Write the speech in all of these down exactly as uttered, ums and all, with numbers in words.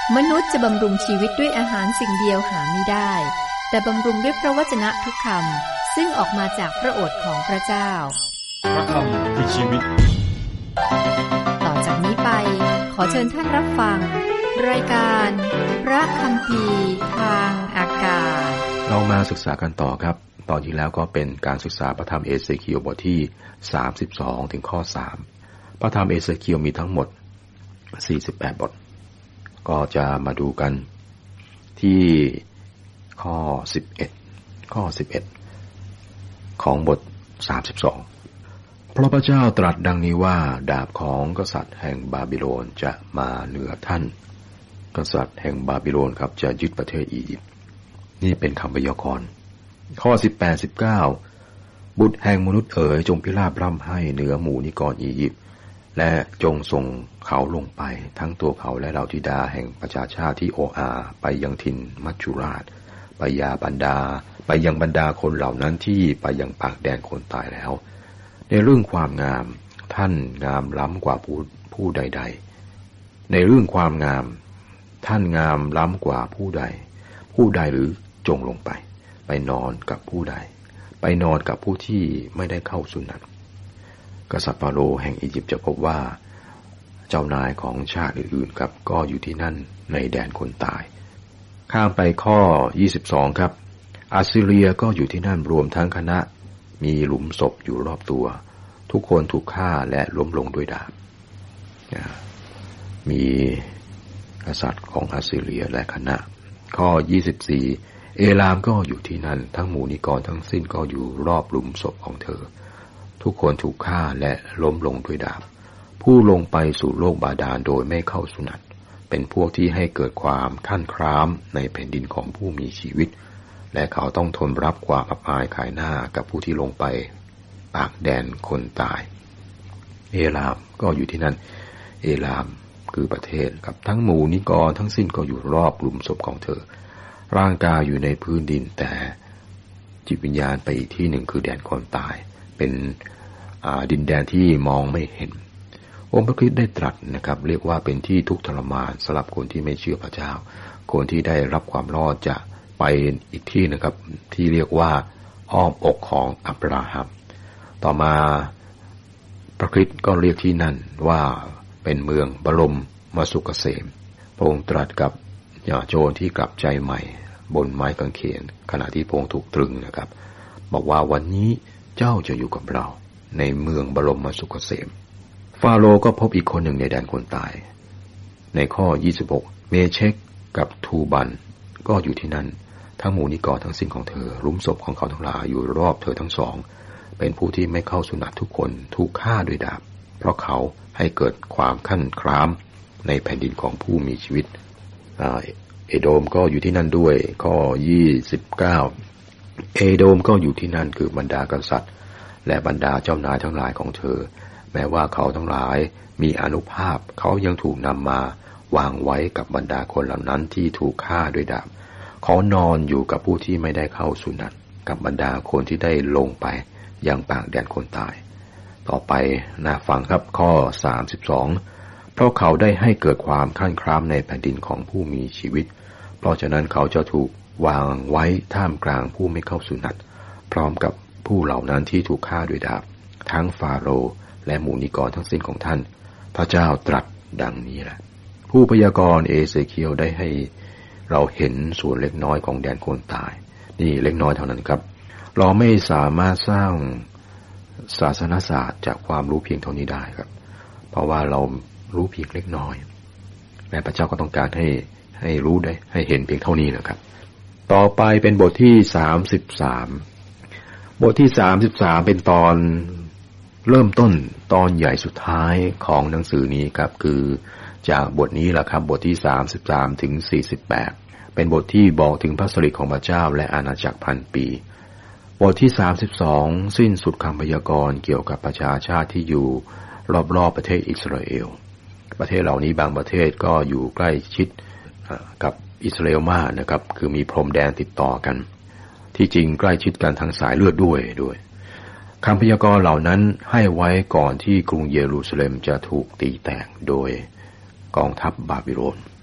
มนุษย์จะบำรุงชีวิตด้วยอาหารสิ่งเดียวหาไม่ได้แต่บำรุงด้วยพระวจนะทุกคำซึ่งออกมาจากพระโอษฐ์ของพระเจ้าพระคำคือชีวิตต่อจากนี้ไปขอเชิญท่านรับฟังรายการพระคัมภีร์ทางอากาศเรามาศึกษากันต่อครับตอนที่แล้วก็เป็นการศึกษาพระธรรมเอเสเคียลบทที่สามสิบสองถึงข้อสามพระธรรมเอเสเคียลมีทั้งหมดสี่สิบแปดบทก็จะมาดูกันที่ข้อสิบเอ็ดข้อสิบเอ็ดของบทสามสิบสองเพราะพระเจ้าตรัสดังนี้ว่าดาบของกษัตริย์แห่งบาบิโลนจะมาเหนือท่านกษัตริย์แห่งบาบิโลนครับจะยึดประเทศอียิปต์นี่เป็นคำพยากรณ์ข้อสิบแปด สิบเก้าบุตรแห่งมนุษย์เอ๋ยจงพิราบร่ำให้เหนือหมู่นิกรอียิปต์และจงส่งเขาลงไปทั้งตัวเขาและเหล่าธิดาแห่งประชาชาติที่โออาไปยังถิ่นมัจจุราชไปยาบรรดาไปยังบรรดาคนเหล่านั้นที่ไปยังปากแดนคนตายแล้วในเรื่องความงามท่านงามล้ำกว่าผู้ผู้ใดๆในเรื่องความงามท่านงามล้ำกว่าผู้ใดผู้ใดหรือจงลงไปไปนอนกับผู้ใดไปนอนกับผู้ที่ไม่ได้เข้าสุนัตกษัตริย์ฟาโรห์แห่งอียิปต์จะพบว่าเจ้านายของชาติอื่นๆครับก็อยู่ที่นั่นในแดนคนตายข้ามไปข้อยี่สิบสองครับอัสซีเรียก็อยู่ที่นั่นรวมทั้งคณะมีหลุมศพอยู่รอบตัวทุกคนถูกฆ่าและล้มลงด้วยดาบมีกษัตริย์ของอัสซีเรียและคณะข้อยี่สิบสี่เอลามก็อยู่ที่นั่นทั้งหมู่นิกรทั้งสิ้นก็อยู่รอบหลุมศพของเธอทุกคนถูกฆ่าและล้มลงด้วยดาบผู้ลงไปสู่โลกบาดาลโดยไม่เข้าสุนัตเป็นพวกที่ให้เกิดความขั้นคร้ามในแผ่นดินของผู้มีชีวิตและเขาต้องทนรับความอับอายขายหน้ากับผู้ที่ลงไปปากแดนคนตายเอลามก็อยู่ที่นั่นเอลามคือประเทศกับทั้งหมู่นิกรทั้งสิ้นก็อยู่รอบหลุมศพของเธอร่างกายอยู่ในพื้นดินแต่จิตวิญญาณไปอีกที่หนึ่งคือแดนคนตายเป็นดินแดนที่มองไม่เห็นองค์พระคริสต์ได้ตรัสนะครับเรียกว่าเป็นที่ทุกข์ทรมานสำหรับคนที่ไม่เชื่อพระเจ้าคนที่ได้รับความรอดจะไปอีกที่นะครับที่เรียกว่าอ้อมอกของอับราฮัมต่อมาพระคริสต์ก็เรียกที่นั่นว่าเป็นเมืองบรมมสุขเกษมพระองค์ตรัสกับโจรที่กลับใจใหม่บนไม้กางเขนขณะที่พระองค์ถูกตรึงนะครับบอกว่าวันนี้เจ้าจะอยู่กับเราในเมืองบรมมสุขเกษมฟาโรห์ก็พบอีกคนหนึ่งในแดนคนตายในข้อยี่สิบหกเมเชคกับทูบันก็อยู่ที่นั่นทั้งหมู่นิกรทั้งสิ้นของเธอหลุมศพของเขาทั้งหลายอยู่รอบเธอทั้งสองเป็นผู้ที่ไม่เข้าสุนัตทุกคนถูกฆ่าด้วยดาบเพราะเขาให้เกิดความขั้นคร้ามในแผ่นดินของผู้มีชีวิตเอโดมก็อยู่ที่นั่นด้วยข้อยี่สิบเก้าเอโดมก็อยู่ที่นั่นคือบรรดากษัตริย์และบรรดาเจ้านายทั้งหลายของเธอแม้ว่าเขาทั้งหลายมีอานุภาพเขายังถูกนำมาวางไว้กับบรรดาคนเหล่านั้นที่ถูกฆ่าด้วยดาบเขานอนอยู่กับผู้ที่ไม่ได้เข้าสุนัตกับบรรดาคนที่ได้ลงไปยังปากแดนคนตายต่อไปน่าฟังครับข้อสามสิบสองเพราะเขาได้ให้เกิดความขั้นคร้ามในแผ่นดินของผู้มีชีวิตเพราะฉะนั้นเขาจะถูกวางไว้ท่ามกลางผู้ไม่เข้าสุนัตพร้อมกับผู้เหล่านั้นที่ถูกฆ่าด้วยดาบทั้งฟาโรห์และหมู่นิกรทั้งสิ้นของท่านพระเจ้าตรัสดังนี้แหละผู้พยากรณ์เอเสเคียลได้ให้เราเห็นส่วนเล็กน้อยของแดนคนตายนี่เล็กน้อยเท่านั้นครับเราไม่สามารถสร้างศาสนศาสตร์จากความรู้เพียงเท่านี้ได้ครับเพราะว่าเรารู้เพียงเล็กน้อยและพระเจ้าก็ต้องการให้ให้รู้ได้ให้เห็นเพียงเท่านี้นะครับต่อไปเป็นบทที่สามสิบสามบทที่สามสิบสามเป็นตอนเริ่มต้นตอนใหญ่สุดท้ายของหนังสือนี้ครับคือจากบทนี้แหละครับบทที่สามสิบสามถึงสี่สิบแปดเป็นบทที่บอกถึงพระสิริของพระเจ้าและอาณาจักรพันปีบทที่สามสิบสองสิ้นสุดคำพยากรณ์เกี่ยวกับประชาชาติที่อยู่รอบๆประเทศอิสราเอลประเทศเหล่านี้บางประเทศก็อยู่ใกล้ชิดกับอิสราเอลมากนะครับคือมีพรมแดนติดต่อกันที่จริงใกล้ชิดกันทางสายเลือดด้วยด้วยคำพยากรณ์เหล่านั้นให้ไว้ก่อนที่กรุงเยรูซาเล็มจะถูกตีแตกโดยกองทัพบาบิโลน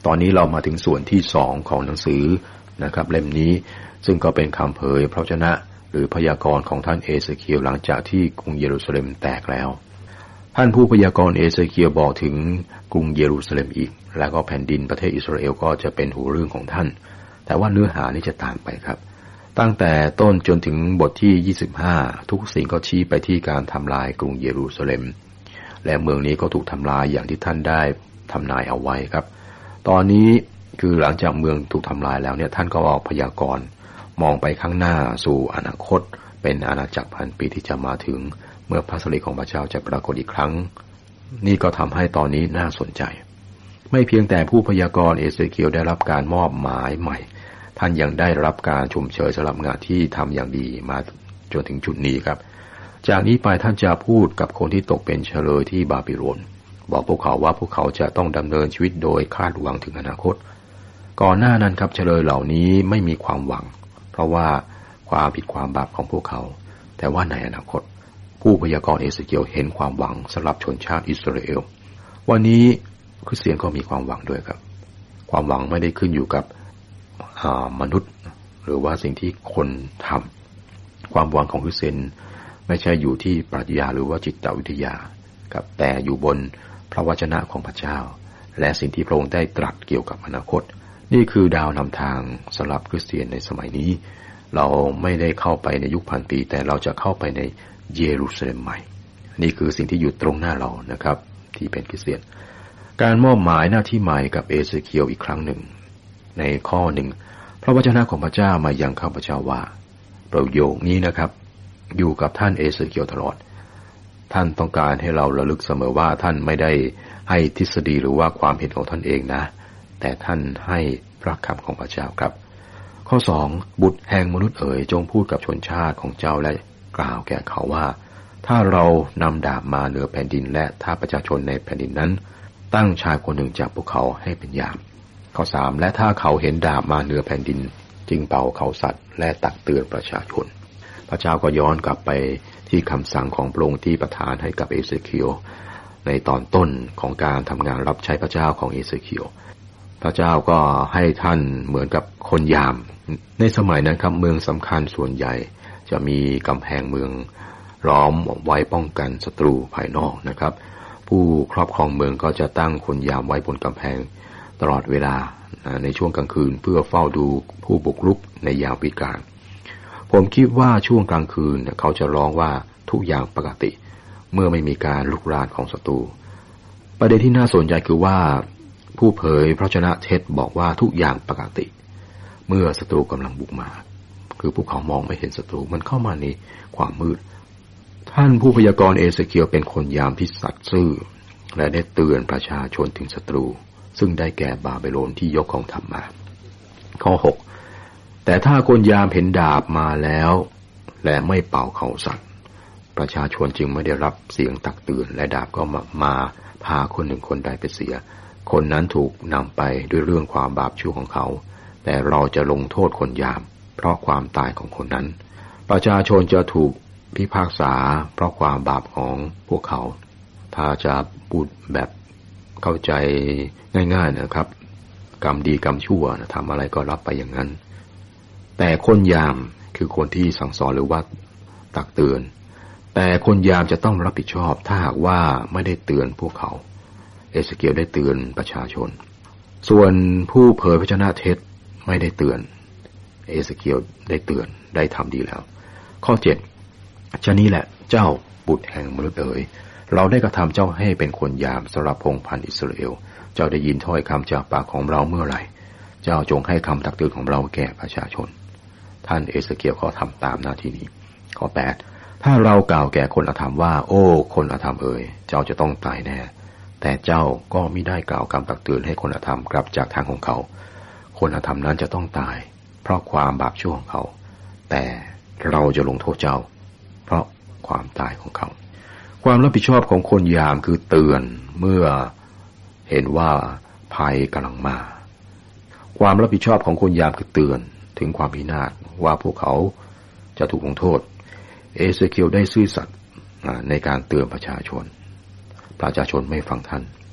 ตอนนี้เรามาถึงส่วนที่สองของหนังสือนะครับเล่มนี้ซึ่งก็เป็นคำเผยพระวจนะหรือพยากรณ์ของท่านเอเสเคียลหลังจากที่กรุงเยรูซาเล็มแตกแล้วท่านผู้พยากรณ์เอเสเคียลบอกถึงกรุงเยรูซาเล็มอีกแล้วก็แผ่นดินประเทศอิสราเอลก็จะเป็นหูเรื่องของท่านแต่ว่าเนื้อหานี้จะต่างไปครับตั้งแต่ต้นจนถึงบทที่ยี่สิบห้าทุกสิ่งก็ชี้ไปที่การทำลายกรุงเยรูซาเล็มและเมืองนี้ก็ถูกทำลายอย่างที่ท่านได้ทำนายเอาไว้ครับตอนนี้คือหลังจากเมืองถูกทำลายแล้วเนี่ยท่านก็ออกพยากรณ์มองไปข้างหน้าสู่อนาคตเป็นอาณาจักรพันปีที่จะมาถึงเมื่อพระสิริของพระเจ้าจะปรากฏอีกครั้งนี่ก็ทำให้ตอนนี้น่าสนใจไม่เพียงแต่ผู้พยากรณ์เอเสเคียลได้รับการมอบหมายใหม่ท่านยังได้รับการชมเชยสำหรับงานที่ทำอย่างดีมาจนถึงจุดนี้ครับจากนี้ไปท่านจะพูดกับคนที่ตกเป็นเฉลยที่บาบิโลนบอกพวกเขาว่าพวกเขาจะต้องดำเนินชีวิตโดยคาดหวังถึงอนาคตก่อนหน้านั้นครับเฉลยเหล่านี้ไม่มีความหวังเพราะว่าความผิดความบาปของพวกเขาแต่ว่าในอนาคตผู้พยากรณ์เอเสเคียลเห็นความหวังสำหรับชนชาติอิสราเอลวันนี้คริสเตียนก็มีความหวังด้วยครับความหวังไม่ได้ขึ้นอยู่กับมนุษย์หรือว่าสิ่งที่คนทำความหวังของคริสเตียนไม่ใช่อยู่ที่ปรัชญาหรือว่าจิตวิทยาครับแต่อยู่บนพระวจนะของพระเจ้าและสิ่งที่พระองค์ได้ตรัสเกี่ยวกับอนาคตนี่คือดาวนำทางสำหรับคริสเตียนในสมัยนี้เราไม่ได้เข้าไปในยุคพันปีแต่เราจะเข้าไปในเยรูซาเล็มใหม่นี่คือสิ่งที่อยู่ตรงหน้าเรานะครับที่เป็นคริสเตียนการมอบหมายหน้าที่ใหม่กับเอเสเคียลอีกครั้งหนึ่งในข้อหนึ่งพระวจนะของพระเจ้ามายังข้าพเจ้าว่าประโยคนี้นะครับอยู่กับท่านเอเสเคียลตลอดท่านต้องการให้เราระลึกเสมอว่าท่านไม่ได้ให้ทฤษฎีหรือว่าความเห็นของท่านเองนะแต่ท่านให้พระคำของพระเจ้าครับข้อสองบุตรแห่งมนุษย์เอ๋ยจงพูดกับชนชาติของเจ้าและกล่าวแก่เขาว่าถ้าเรานำดาบมาเหนือแผ่นดินและถ้าประชาชนในแผ่นดินนั้นตั้งชายคนหนึ่งจากพวกเขาให้เป็นยามข้อสามและถ้าเขาเห็นดาบมาเหนือแผ่นดินจึงเป่าเขาสัตว์และตักเตือนประชาชนพระเจ้าก็ย้อนกลับไปที่คำสั่งของพระองค์ที่ประทานให้กับเอเสเคียลในตอนต้นของการทำงานรับใช้พระเจ้าของเอเสเคียลพระเจ้าก็ให้ท่านเหมือนกับคนยามในสมัยนั้นครับเมืองสำคัญส่วนใหญ่จะมีกำแพงเมืองล้อมไว้ป้องกันศัตรูภายนอกนะครับผู้ครอบครองเมืองก็จะตั้งคนยามไว้บนกำแพงตลอดเวลาในช่วงกลางคืนเพื่อเฝ้าดูผู้บุกรุกในยามวิกาลผมคิดว่าช่วงกลางคืนเขาจะร้องว่าทุกอย่างปกติเมื่อไม่มีการลุกรานของศัตรูประเด็นที่น่าสนใจคือว่าผู้เผยพระวจนะเท็จบอกว่าทุกอย่างปกติเมื่อศัตรูกำลังบุกมาคือพวกเขามองไม่เห็นศัตรูมันเข้ามาในความมืดท่านผู้พยากรณ์เอเสเคียลเป็นคนยามที่สัตย์ซื่อและได้เตือนประชาชนถึงศัตรูซึ่งได้แก่บาบิโลนที่ยกกองทัพมาข้อหกแต่ถ้าคนยามเห็นดาบมาแล้วและไม่เป่าเขาสัตว์ประชาชนจึงไม่ได้รับเสียงตักเตือนและดาบก็มามาพาคนหนึ่งคนใดไปเสียคนนั้นถูกนำไปด้วยเรื่องความบาปชั่วของเขาแต่เราจะลงโทษคนยามเพราะความตายของคนนั้นประชาชนจะถูกพิพากษาเพราะความบาปของพวกเขาถ้าจะพูดแบบเข้าใจง่ายๆนะครับกรรมดีกรรมชั่วนะทำอะไรก็รับไปอย่างนั้นแต่คนยามคือคนที่สั่งสอนหรือว่าตักเตือนแต่คนยามจะต้องรับผิดชอบถ้าหากว่าไม่ได้เตือนพวกเขาเอเสเคียลได้เตือนประชาชนส่วนผู้เผยพระวจนะเท็จไม่ได้เตือนเอเสเคียลได้เตือนได้ทำดีแล้วข้อเจ็ดฉะนี้แหละเจ้าบุตรแห่งมนุษย์เอ๋ยเราได้กระทำเจ้าให้เป็นคนยามสำหรับพงศ์พันธุ์อิสราเอลเจ้าได้ยินถ้อยคำจากปากของเราเมื่อไหร่เจ้าจงให้คำตักเตือนของเราแก่ประชาชนท่านเอเสเคียลก็ทำตามหน้าที่นี้ข้อแปดถ้าเรากล่าวแก่คนอธรรมว่าโอ้คนอธรรมเอ๋ยเจ้าจะต้องตายแน่แต่เจ้าก็มิได้กล่าวคำตักเตือนให้คนอธรรมกลับจากทางของเขาคนอธรรมนั้นจะต้องตายเพราะความบาปชั่วของเขาแต่เราจะลงโทษเจ้าเพราะความตายของเขาความรับผิดชอบของคนยามคือเตือนเมื่อเห็นว่าภัยกำลังมาความรับผิดชอบของคนยามคือเตือนถึงความพินาศว่าพวกเขาจะถูกลงโทษเอเสเคียลได้ซื่อสัตย์ในการเตือนประชาชนประชาชนไม่ฟังท่าน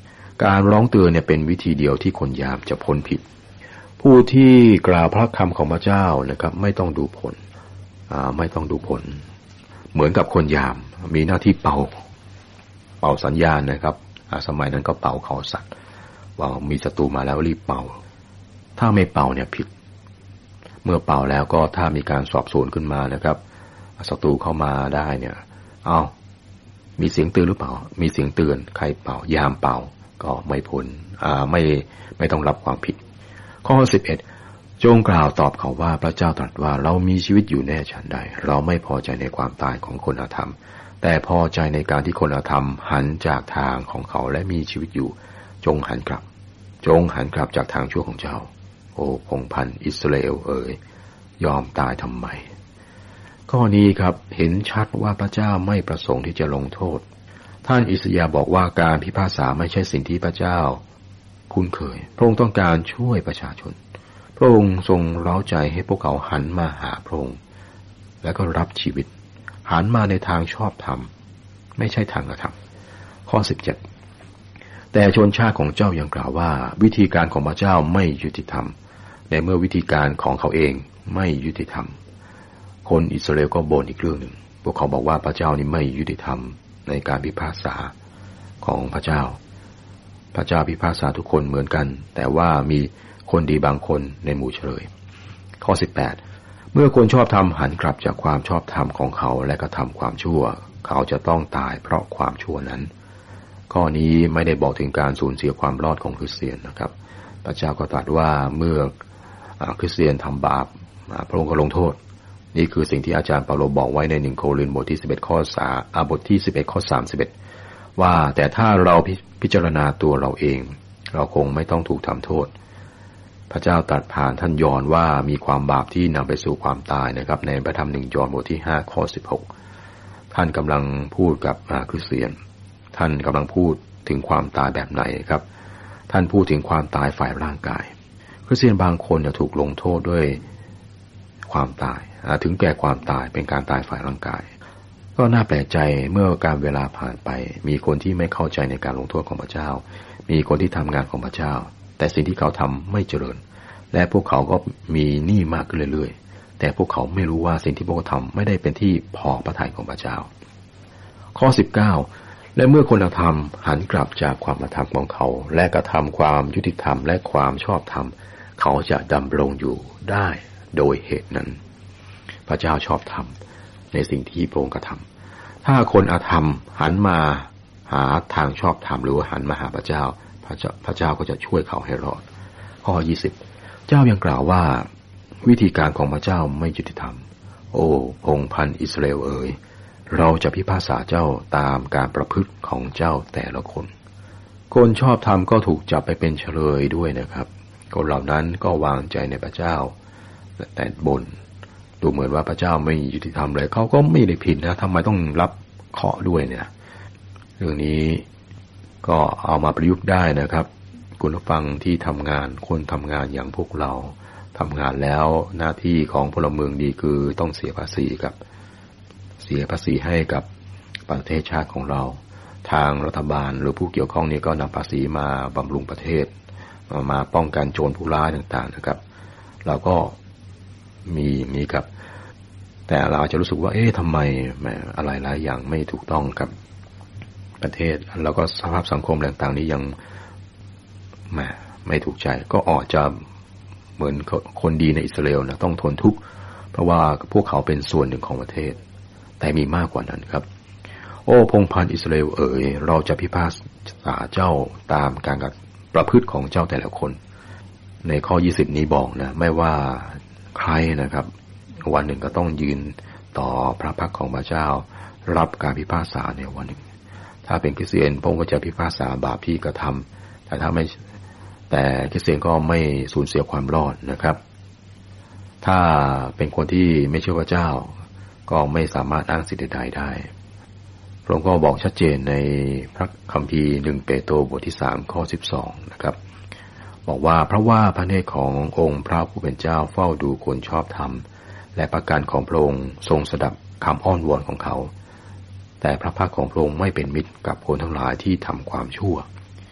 การร้องเตือนเนี่ยเป็นวิธีเดียวที่คนยามจะพ้นผิดผู้ที่กล่าวพระคำของพระเจ้านะครับไม่ต้องดูผลอ่าไม่ต้องดูผลเหมือนกับคนยามมีหน้าที่เป่าเป่าสัญญาณนะครับสมัยนั้นก็เป่าเขาสัตว์ว่ามีศัตรูมาแล้วรีบเป่าถ้าไม่เป่าเนี่ยผิดเมื่อเป่าแล้วก็ถ้ามีการสอบสวนขึ้นมานะครับศัตรูเข้ามาได้เนี่ยเอามีเสียงเตือนหรือเปล่ามีเสียงเตือนใครเป่ายามเป่าก็ไม่พ้นอ่าไม่ไม่ต้องรับความผิดข้อสิบเอ็ดจงกล่าวตอบเขาว่าพระเจ้าตรัสว่าเรามีชีวิตอยู่แน่ฉันใดเราไม่พอใจในความตายของคนอธรรมแต่พอใจในการที่คนอธรรมหันจากทางของเขาและมีชีวิตอยู่จงหันกลับจงหันกลับจากทางชั่วของเจ้าโอ้พงศ์พันธุ์อิสราเอลเอ๋ยยอมตายทำไมข้อนี้ครับเห็นชัดว่าพระเจ้าไม่ประสงค์ที่จะลงโทษท่านอิสยาห์บอกว่าการพิพากษาไม่ใช่สิ่งที่พระเจ้าคุ้นเคยพระองค์ต้องการช่วยประชาชนพระองค์ทรงเร้าใจให้พวกเขาหันมาหาพระองค์และก็รับชีวิตหันมาในทางชอบธรรมไม่ใช่ทางอธรรมข้อสิบเจ็ดแต่ชนชาติของเจ้ายังกล่าวว่าวิธีการของพระเจ้าไม่ยุติธรรมในเมื่อวิธีการของเขาเองไม่ยุติธรรมคนอิสราเอลก็บ่นอีกเรื่องหนึ่งพวกเขาบอกว่าพระเจ้านี่ไม่ยุติธรรมในการพิพากษาของพระเจ้าพระเจ้าพิพากษาทุกคนเหมือนกันแต่ว่ามีคนดีบางคนในหมู่เฉลยข้อสิบแปดเมื่อคนชอบธรรมหันกลับจากความชอบธรรมของเขาและกระทำความชั่วเขาจะต้องตายเพราะความชั่วนั้นข้อนี้ไม่ได้บอกถึงการสูญเสียความรอดของคริสเตียนนะครับพระเจ้าก็ตรัสว่าเมื่อคริสเตียนทำบาปพระองค์ก็ลงโทษนี่คือสิ่งที่อาจารย์เปาโลบอกไว้ในหนึ่งโครินธ์บทที่สิบเอ็ดข้อสามอ่าบทที่สิบเอ็ดข้อสามสิบเอ็ดว่าแต่ถ้าเราพิจารณาตัวเราเองเราคงไม่ต้องถูกทำโทษพระเจ้าตรัสผ่านท่านยอห์นว่ามีความบาปที่นำไปสู่ความตายนะครับในพระธรรมหนึ่งยอห์นบทที่ห้าข้อสิบหกท่านกำลังพูดกับคริสเตียนท่านกำลังพูดถึงความตายแบบไหนครับท่านพูดถึงความตายฝ่ายร่างกายคริสเตียนบางคนจะถูกลงโทษด้วยความตายถึงแก่ความตายเป็นการตายฝ่ายร่างกายก็น่าแปลกใจเมื่อการเวลาผ่านไปมีคนที่ไม่เข้าใจในการลงโทษของพระเจ้ามีคนที่ทำงานของพระเจ้าแต่สิ่งที่เขาทำไม่เจริญและพวกเขาก็มีหนี้มากขึ้นเรื่อยๆแต่พวกเขาไม่รู้ว่าสิ่งที่พวกเขาทำไม่ได้เป็นที่พอพระทัยของพระเจ้าข้อสิบเก้าและเมื่อคนธรรมหันกลับจากความอธรรมของเขาและกระทำความยุติธรรมและความชอบธรรมเขาจะดำรงอยู่ได้โดยเหตุนั้นพระเจ้าชอบธรรมในสิ่งที่พระองค์กระทำถ้าคนอธรรมหันมาหาทางชอบธรรมหรือหันมาหาพระเจ้าพระเจ้าพระเจ้าก็จะช่วยเขาให้รอดข้อยี่สิบเจ้ายังกล่าวว่าวิธีการของพระเจ้าไม่ยุติธรรมโอ้พงศ์พันธุ์อิสราเอลเอ๋ยเราจะพิพากษาเจ้าตามการประพฤติของเจ้าแต่ละคนคนชอบธรรมก็ถูกจับไปเป็นเฉลยด้วยนะครับคนเหล่านั้นก็วางใจในพระเจ้าแต่บ่นดูเหมือนว่าพระเจ้าไม่ยุติธรรมเลยเขาก็ไม่ได้ผิดนะทำไมต้องรับเคราะห์ด้วยเนี่ยเรื่องนี้ก็เอามาประยุกต์ได้นะครับคุณผู้ฟังที่ทำงานคนทำงานอย่างพวกเราทำงานแล้วหน้าที่ของพลเมืองดีคือต้องเสียภาษีกับเสียภาษีให้กับประเทศชาติของเราทางรัฐบาลหรือผู้เกี่ยวข้องนี้ก็นำภาษีมาบำรุงประเทศมาป้องกันโจรผู้ร้ายต่างๆนะครับเราก็มีมีกับแต่เราอาจจะรู้สึกว่าเอ๊ะทำไมอะไรหลายอย่างไม่ถูกต้องกับประเทศแล้วก็สภาพสังคมต่างๆนี้ยังแหมไม่ถูกใจก็อาจจะเหมือนคนดีในอิสราเอลนะต้องทนทุกข์เพราะว่าพวกเขาเป็นส่วนหนึ่งของประเทศแต่มีมากกว่านั้นครับโอ้พงศ์พันธุ์อิสราเอลเอ๋ยเราจะพิพากษาเจ้าตามการประพฤติของเจ้าแต่ละคนในข้อยี่สิบนี้บอกนะไม่ว่าใครนะครับวันหนึ่งก็ต้องยืนต่อพระพักของพระเจ้ารับการพิพากษาในวันหนึ่งถ้าเป็นคริสเตียนพระองค์ก็จะพิพากษาบาปที่กระทำแต่ถ้าไม่แต่คริสเตียนก็ไม่สูญเสียความรอดนะครับถ้าเป็นคนที่ไม่เชื่อพระเจ้าก็ไม่สามารถอ้างสิทธิ์ใดๆได้พระองค์ก็บอกชัดเจนในพระคัมภีร์หนึ่งเปโตรบทที่สามข้อสิบสองนะครับบอกว่าเพราะว่าพระเนตรขององค์พระผู้เป็นเจ้าเฝ้าดูคนชอบธรรมและพระการของพระองค์ทรงสดับคำอ้อนวอนของเขาแต่พระพักของพระองค์ไม่เป็นมิตรกับคนทั้งหลายที่ทำความชั่ว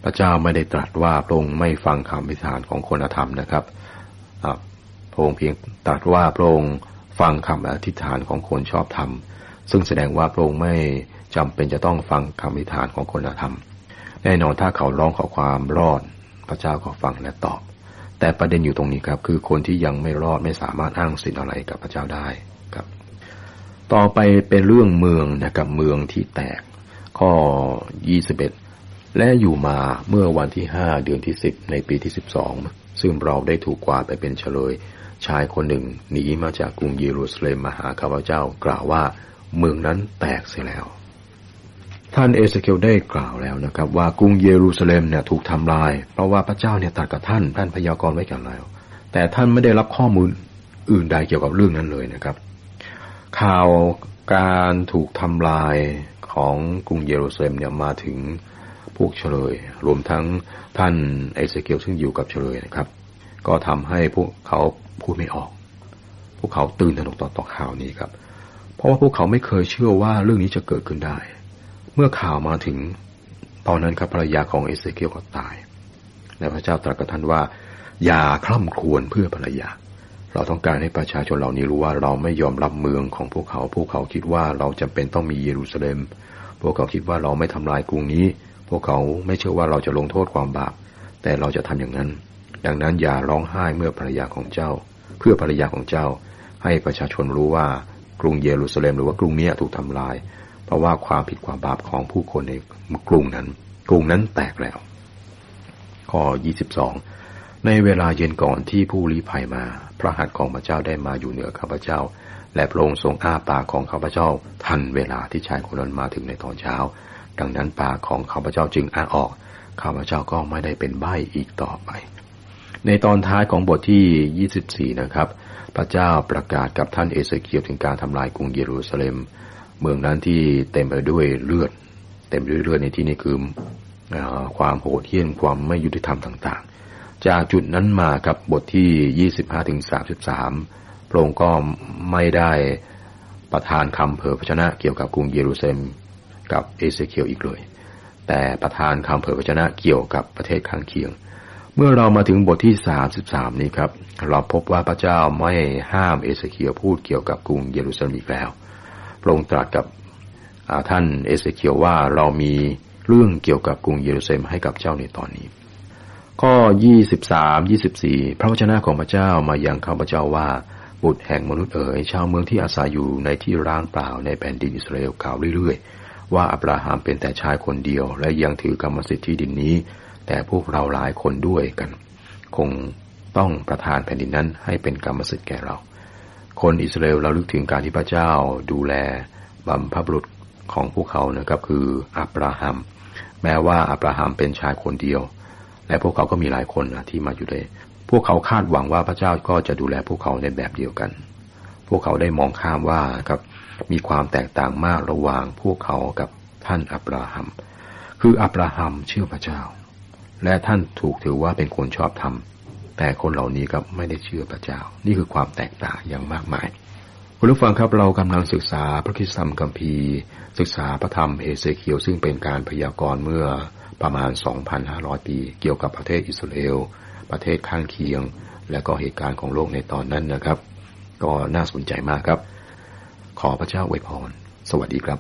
พระเจ้าไม่ได้ตรัสว่าพระองค์ไม่ฟังคำอธิษฐานของคนอธรรมนะครับพระองค์เพียงตรัสว่าพระองค์ฟังคำอธิษฐานของคนชอบธรรมซึ่งแสดงว่าพระองค์ไม่จำเป็นจะต้องฟังคำอธิษฐานของคนอธรรมแน่นอนถ้าเขาร้องขอความรอดพระเจ้าก็ฟังและตอบแต่ประเด็นอยู่ตรงนี้ครับคือคนที่ยังไม่รอดไม่สามารถอ้างสิทธิ์อะไรกับพระเจ้าได้ครับต่อไปเป็นเรื่องเมืองนะครับเมืองที่แตกข้อยี่สิบเอ็ดและอยู่มาเมื่อวันที่ห้าเดือนที่สิบในปีที่สิบสองซึ่งเราได้ถูกกวาดไปเป็นเฉลยชายคนหนึ่งหนีมาจากกรุงเยรูซาเล็มมาหาข้าพเจ้ากล่าวว่าเมืองนั้นแตกเสียแล้วท่านเอเสเคียลได้กล่าวแล้วนะครับว่ากรุงเยรูซาเล็มเนี่ยถูกทำลายเพราะว่าพระเจ้าเนี่ยตรัสกับท่านท่านพยากรณ์ไว้กันแล้วแต่ท่านไม่ได้รับข้อมูลอื่นใดเกี่ยวกับเรื่องนั้นเลยนะครับข่าวการถูกทำลายของกรุงเยรูซาเล็มเนี่ยมาถึงพวกเฉลยรวมทั้งท่านเอเสเคียลซึ่งอยู่กับเฉลยนะครับก็ทำให้พวกเขาพูดไม่ออกพวกเขาตื่นตระหนกต่อต่อข่าวนี้ครับเพราะว่าพวกเขาไม่เคยเชื่อว่าเรื่องนี้จะเกิดขึ้นได้เมื่อข่าวมาถึงตอนนั้นครับภรรยาของเอเสเคียลก็ตายและพระเจ้าตรัสกับท่านว่าอย่าคร่ำครวญเพื่อภรรยาเราต้องการให้ประชาชนเหล่านี้รู้ว่าเราไม่ยอมรับเมืองของพวกเขาพวกเขาคิดว่าเราจำเป็นต้องมีเยรูซาเล็มพวกเขาคิดว่าเราไม่ทำลายกรุงนี้พวกเขาไม่เชื่อว่าเราจะลงโทษความบาปแต่เราจะทำอย่างนั้นดังนั้นอย่าร้องไห้เมื่อภรรยาของเจ้าเพื่อภรรยาของเจ้าให้ประชาชนรู้ว่ากรุงเยรูซาเล็มหรือว่ากรุงนี้ถูกทำลายเพราะว่าความผิดความบาปของผู้คนในกรุงนั้นกรุงนั้นแตกแล้วข้อยี่สิบสองในเวลาเย็นก่อนที่ผู้ลี้ภัยมาพระหัตถ์ของพระเจ้าได้มาอยู่เหนือข้าพเจ้าและพระองค์ทรงอ้าปากของข้าพเจ้าทันเวลาที่ชายคนนั้นมาถึงในตอนเช้าดังนั้นปากของข้าพเจ้าจึงอ้าออกข้าพเจ้าก็ไม่ได้เป็นใบ้อีกต่อไปในตอนท้ายของบทที่ยี่สิบสี่นะครับพระเจ้าประกาศกับท่านเอเสเคียลถึงการทำลายกรุงเยรูซาเล็มเมืองนั้นที่เต็มไปด้วยเลือดเต็มไปด้วยเลือดในที่นี้คือความโหดเหี้ยมความไม่ยุติธรรมต่างๆจากจุดนั้นมาครับบทที่ยี่สิบห้าถึงสามสิบสามพระองค์ก็ไม่ได้ประทานคำเผยพระชนะเกี่ยวกับกรุงเยรูซาเล็มกับเอเสเคียลอีกเลยแต่ประทานคำเผยพระชนะเกี่ยวกับประเทศข้างเคียงเมื่อเรามาถึงบทที่สามสิบสามนี้ครับเราพบว่าพระเจ้าไม่ห้ามเอเสเคียลพูดเกี่ยวกับกรุงเยรูซาเล็มอีกแล้วพระองค์ตรัสกับท่านเอเสเคียลว่าเรามีเรื่องเกี่ยวกับกรุงเยรูซาเล็มให้กับเจ้าในตอนนี้ข้อยี่สิบสาม ยี่สิบสี่พระวจนะของพระเจ้ามายังข้าพเจ้าว่าบุตรแห่งมนุษย์เอ๋ยชาวเมืองที่อาศัยอยู่ในที่ร้างเปล่าในแผ่นดินอิสราเอลกล่าวเรื่อยๆว่าอับราฮัมเป็นแต่ชายคนเดียวและยังถือกรรมสิทธิ์ที่ดินนี้แต่พวกเราหลายคนด้วยกันคงต้องประทานแผ่นดินนั้นให้เป็นกรรมสิทธิ์แก่เราคนอิสราเอลระลึกถึงการที่พระเจ้าดูแลบัมพบุรุษของพวกเขานะครับคืออับราฮัมแม้ว่าอับราฮัมเป็นชายคนเดียวและพวกเขาก็มีหลายคนนะที่มาอยู่ด้วยพวกเขาคาดหวังว่าพระเจ้าก็จะดูแลพวกเขาในแบบเดียวกันพวกเขาได้มองข้ามว่าครับมีความแตกต่างมากระหว่างพวกเขากับท่านอับราฮัมคืออับราฮัมเชื่อพระเจ้าและท่านถูกถือว่าเป็นคนชอบธรรมแต่คนเหล่านี้ครับไม่ได้เชื่อพระเจ้านี่คือความแตกต่างอย่างมากมายคุณผู้ฟังครับเรากำลังศึกษาพระคริสตธรรมคัมภีร์ศึกษาพระธรรมเอเสเคียลซึ่งเป็นการพยากรณ์เมื่อประมาณ สองพันห้าร้อย ปีเกี่ยวกับประเทศอิสราเอลประเทศข้างเคียงและก็เหตุการณ์ของโลกในตอนนั้นนะครับก็น่าสนใจมากครับขอพระเจ้าอวยพรสวัสดีครับ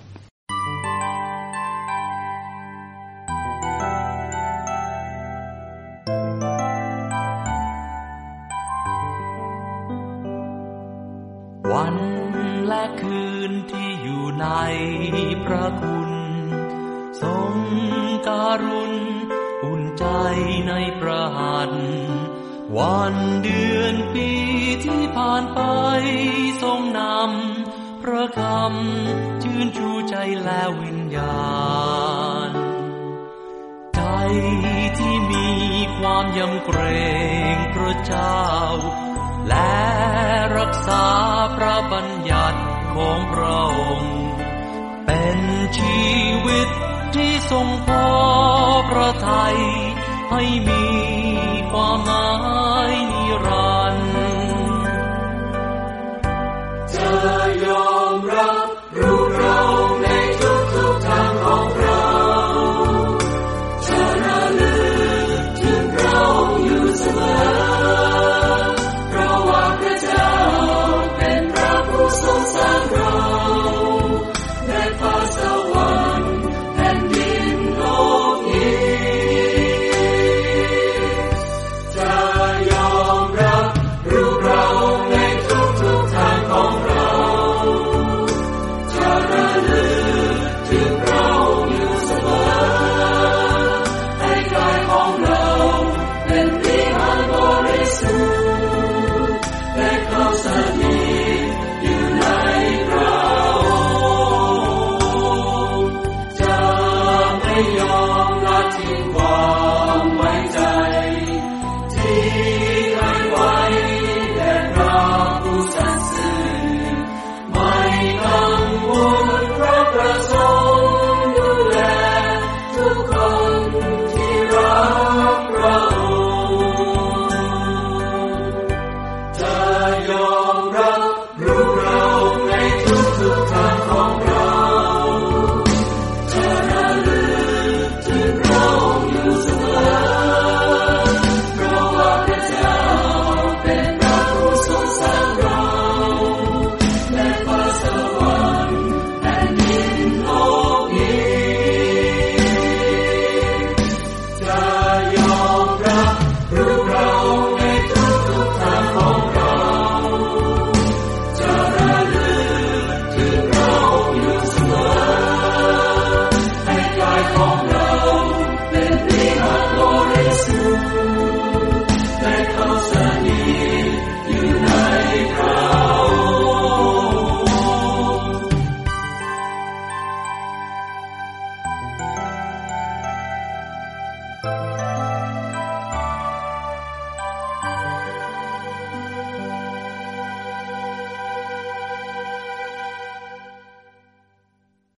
วันและคืนที่อยู่ในพระคุณทรงการุณอุ่นใจในพระหัตถ์วันเดือนปีที่ผ่านไปทรงนำพระคำชื่นชูใจและวิญญาณใจที่มีความยำเกรงพระเจ้าและรักษาพระบัญญัติของพระองค์เป็นชีวิตที่ทรงพอพระทัยให้มีความหมายนิรันดร์จะยอมรับรู้เราในทุกทุกทางของเราจะระลึก